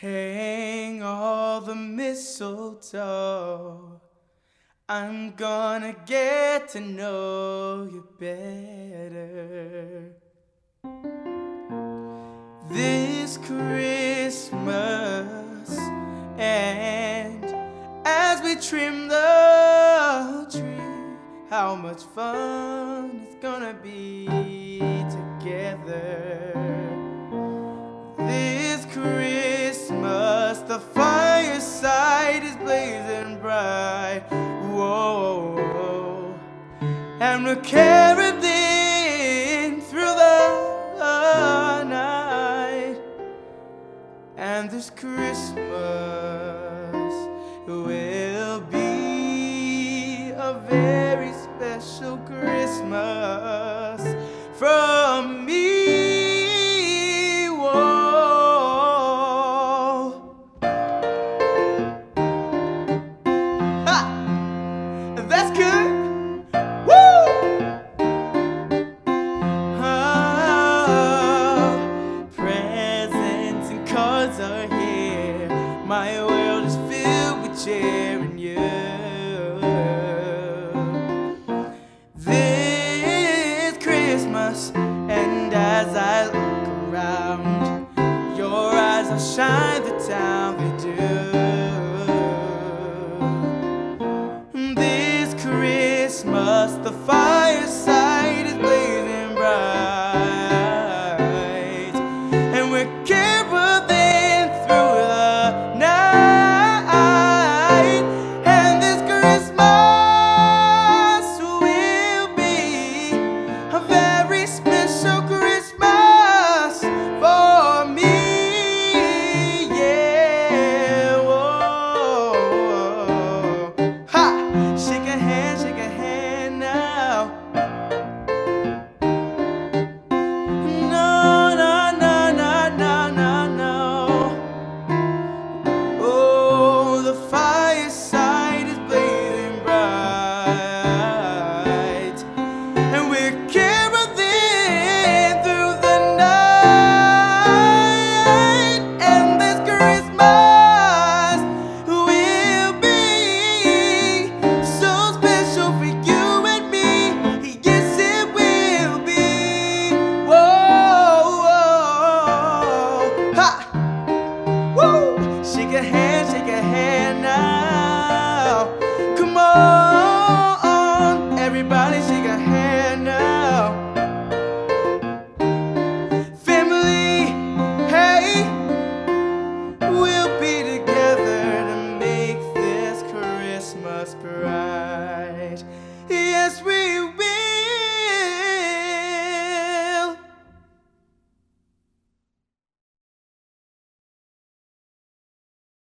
Hang all the mistletoe. I'm gonna get to know you better this Christmas. And as we trim the tree, how much fun it's gonna be together this Christmas. The fireside is blazing bright, whoa, and we're caroling through the night. And this Christmas will be a very special Christmas from me. That's good. Woo! Oh, presents and cards are here. My world is filled with cheer and you. This Christmas, and as I look around, your eyes will shine the town they do. Christmas, the fireside is blazing bright, and we're caroling through the night. And this Christmas will be a very special Christmas for me. Yeah, whoa. Ha! Shake a hand, shake a hand. Shake a hand now. Come on, everybody shake a hand now. Family, hey, we'll be together to make this Christmas bright.